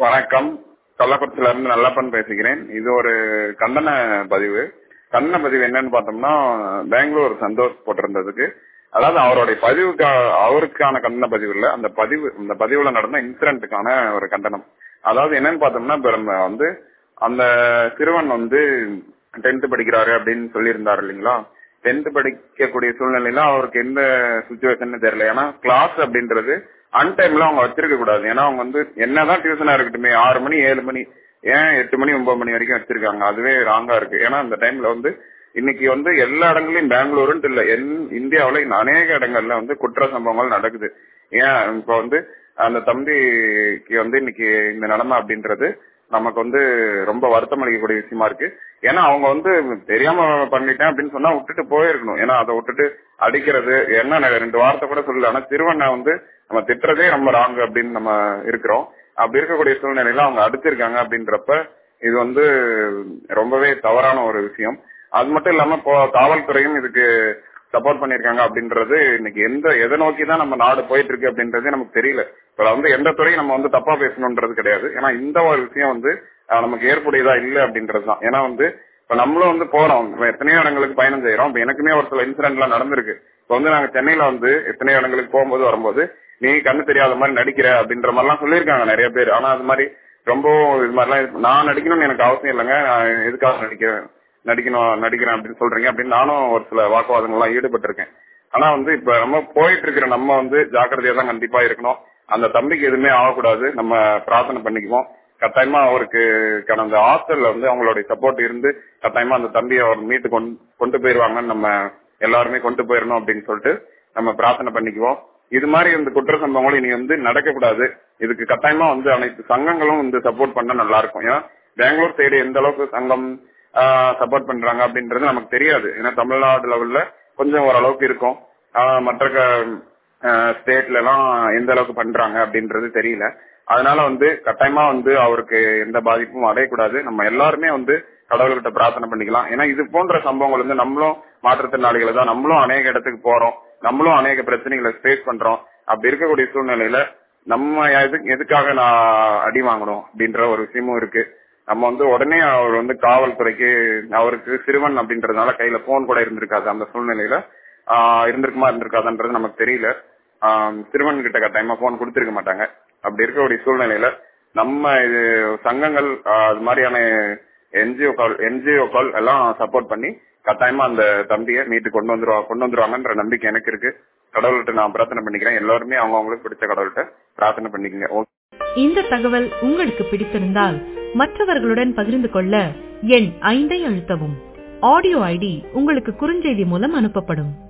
வணக்கம். கள்ளக்குறிச்சியில இருந்து நல்லப்பன் பேசுகிறேன். இது ஒரு கண்டன பதிவு. கண்டன பதிவு என்னன்னு பார்த்தோம்னா, பெங்களூர் சந்தோஷ் போட்டிருந்ததுக்கு, அதாவது அவருடைய பதிவுக்கு அவருக்கான கண்டன பதிவு இல்ல, அந்த பதிவுல நடந்த இன்சிடென்ட்டுக்கான ஒரு கண்டனம். அதாவது என்னன்னு பார்த்தோம்னா, இப்ப நம்ம அந்த சிறுவன் 10th படிக்கிறாரு அப்படின்னு சொல்லியிருந்தாரு இல்லைங்களா. 10th படிக்கக்கூடிய சூழ்நிலையில அவருக்கு எந்த சுச்சுவேஷன் தெரியல. ஏன்னா கிளாஸ் அப்படின்றது அன்டைம்ல அவங்க வச்சிருக்க கூடாது. ஏன்னா அவங்க என்னதான் டியூஷனா இருக்கட்டுமே 6 மணி 7 மணி ஏன் 8 மணி 9 மணி வரைக்கும் வச்சிருக்காங்க. அதுவே ராங்கா இருக்கு. ஏன்னா அந்த டைம்ல இன்னைக்கு எல்லா இடங்களையும் பெங்களூருன்னு இல்ல, இந்தியாவில அநேக இடங்கள்ல குற்ற சம்பவங்கள் நடக்குது. ஏன் இப்ப அந்த தம்பிக்கு இன்னைக்கு இந்த நிலைமை அப்படின்றது நமக்கு ரொம்ப வருத்தம் அளிக்கக்கூடிய விஷயமா இருக்கு. ஏன்னா அவங்க தெரியாம பண்ணிட்டேன் அப்படின்னு சொன்னா விட்டுட்டு போயிருக்கணும். ஏன்னா அதை விட்டுட்டு அடிக்கிறது என்ன 2 வார்த்தை கூட சொல்லல. ஆனா சிறுவனை நம்ம திட்டுறதே ரொம்ப ராங் அப்படின்னு நம்ம இருக்கிறோம். அப்படி இருக்கக்கூடிய சூழ்நிலையில அவங்க அடிச்சிருக்காங்க அப்படின்றப்ப இது ரொம்பவே தவறான ஒரு விஷயம். அது மட்டும் இல்லாம இப்போ காவல்துறையும் இதுக்கு சப்போர்ட் பண்ணிருக்காங்க அப்படின்றது இன்னைக்கு எதை நோக்கி தான் நம்ம நாடு போயிட்டு இருக்கு அப்படின்றதே நமக்கு தெரியல. இப்ப எந்த துறையும் நம்ம தப்பா பேசணும்ன்றது கிடையாது. ஏன்னா இந்த ஒரு விஷயம் நமக்கு ஏற்புடையதா இல்ல அப்படின்றதுதான். ஏன்னா இப்ப நம்மளும் போறோம், எத்தனையோ இடங்களுக்கு பயணம் செய்யறோம். இப்ப எனக்குமே ஒரு சில இன்சிடென்ட் எல்லாம் நடந்திருக்கு. இப்ப நாங்க சென்னையில எத்தனையோ இடங்களுக்கு போகும்போது வரும்போது நீ கண்ணு தெரியாத மாதிரி நடிக்கிற அப்படின்ற மாதிரி எல்லாம் சொல்லியிருக்காங்க நிறைய பேர். ஆனா அது மாதிரி ரொம்ப இது மாதிரிலாம் நான் நடிக்கணும்னு எனக்கு அவசியம் இல்லைங்க. எதுக்காக நடிக்கிறேன் அப்படின்னு சொல்றீங்க அப்படின்னு நானும் ஒரு சில வாக்குவாதங்கள்லாம் ஈடுபட்டிருக்கேன். ஆனா இப்ப நம்ம போயிட்டு இருக்கிற நம்ம ஜாக்கிரதையா தான் கண்டிப்பா இருக்கணும். அந்த தம்பிக்கு எதுவுமே ஆகக்கூடாது. நம்ம பிரார்த்தனை பண்ணிக்குவோம். கட்டாயமா அவருக்கு கடந்த ஹாஸ்டல்ல அவங்களுடைய சப்போர்ட் இருந்து கட்டாயமா அந்த தம்பியை அவர் மீட்டு கொண்டு போயிருவாங்கன்னு நம்ம எல்லாருமே கொண்டு போயிடணும் அப்படின்னு சொல்லிட்டு நம்ம பிரார்த்தனை பண்ணிக்குவோம். இது மாதிரி இந்த குற்ற சம்பவங்களும் இனி நடக்கக்கூடாது. இதுக்கு கட்டாயமா அனைத்து சங்கங்களும் சப்போர்ட் பண்ண நல்லா இருக்கும். ஏன்னா பெங்களூர் சைடு எந்த அளவுக்கு சங்கம் சப்போர்ட் பண்றாங்க அப்படின்றது நமக்கு தெரியாது. ஏன்னா தமிழ்நாடு லெவல்ல கொஞ்சம் ஓரளவுக்கு இருக்கும். மற்ற ஸ்டேட்ல எல்லாம் எந்த அளவுக்கு பண்றாங்க அப்படின்றது தெரியல. அதனால கட்டாயமா அவருக்கு எந்த பாதிப்பும் அடையக்கூடாது. நம்ம எல்லாருமே கடவுள்கிட்ட பிரார்த்தனை பண்ணிக்கலாம். ஏன்னா இது போன்ற சம்பவங்கள் நம்மளும் மாற்றுத்திறனாளிகளை தான், நம்மளும் அநேக இடத்துக்கு போறோம், நம்மளும் அநேக பிரச்சனைகளை ஃபேஸ் பண்றோம். அப்படி இருக்கக்கூடிய சூழ்நிலையில நம்ம எதுக்காக நான் அடி வாங்கணும் அப்படின்ற ஒரு விஷயமும் இருக்கு. நம்ம உடனே அவர் காவல்துறைக்கு, அவருக்கு சிறுவன் அப்படின்றதுனால கையில போன் கூட இருந்திருக்காது. அந்த சூழ்நிலையில இருந்திருக்காதுன்றது நமக்கு தெரியல. சிறுவன் கிட்ட கட்டாயமா போன் கொடுத்திருக்க மாட்டாங்க. அப்படி இருக்கக்கூடிய சூழ்நிலையில நம்ம இது சங்கங்கள் அது மாதிரியான என்ஜிஓக்கள் எல்லாம் சப்போர்ட் பண்ணி கட்டாயமா அந்த தம்பியை மீட்டு கொண்டு வந்துருவாங்கன்ற நம்பிக்கை எனக்கு இருக்கு. கடவுள்கிட்ட நான் பிரார்த்தனை பண்ணிக்கிறேன். எல்லாருமே அவங்களுக்கு பிடிச்ச கடவுள்கிட்ட பிரார்த்தனை பண்ணிக்கங்க. இந்த தகவல் உங்களுக்கு பிடித்திருந்தால் மற்றவர்களுடன் பகிர்ந்து கொள்ள எண் 5 அழுத்தவும். ஆடியோ ஐடி உங்களுக்கு குறுஞ்செய்தி மூலம் அனுப்பப்படும்.